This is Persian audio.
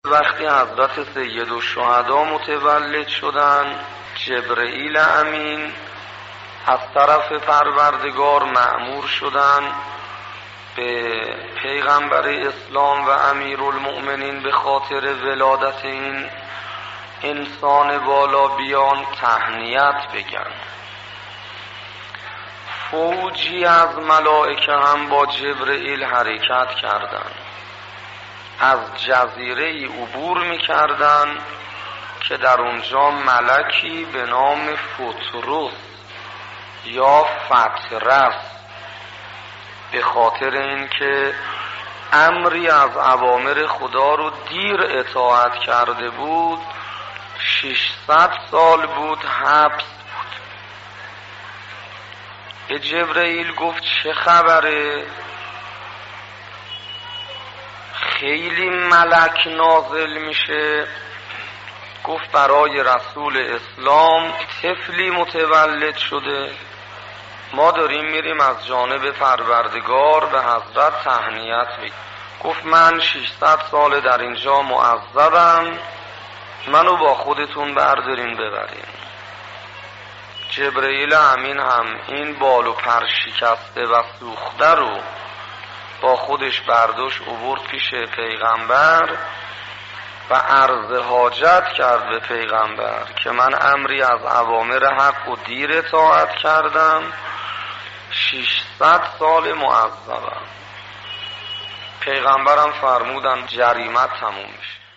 وقتی حضرت سید الشهدا متولد شدن، جبرئیل امین از طرف پروردگار مأمور شدن به پیغمبر اسلام و امیرالمؤمنین به خاطر ولادت این انسان بالا بیان تهنیت بگن. فوجی از ملائکه هم با جبرئیل حرکت کردند، از جزیره ای عبور می‌کردند که در اونجا ملکی به نام فترس یا فترس به خاطر اینکه امری از اوامر خدا رو دیر اطاعت کرده بود 600 سال بود حبس بود. به جبرئیل گفت چه خبره؟ خیلی ملک نازل میشه. گفت برای رسول اسلام طفلی متولد شده، ما داریم میریم از جانب پروردگار به حضرت تهنیت بگیم. گفت من 600 سال در اینجا معذبم، منو با خودتون بردارین ببرین. جبرئیل امین هم این بال و پر شکسته و سوخته رو با خودش برداشت آورد پیش پیغمبر و عرض حاجت کرد به پیغمبر که من امری از اوامر حق و دیر اطاعت کردم، 600 سال معذبم. پیغمبرم فرمودن جریمت تموم میشه.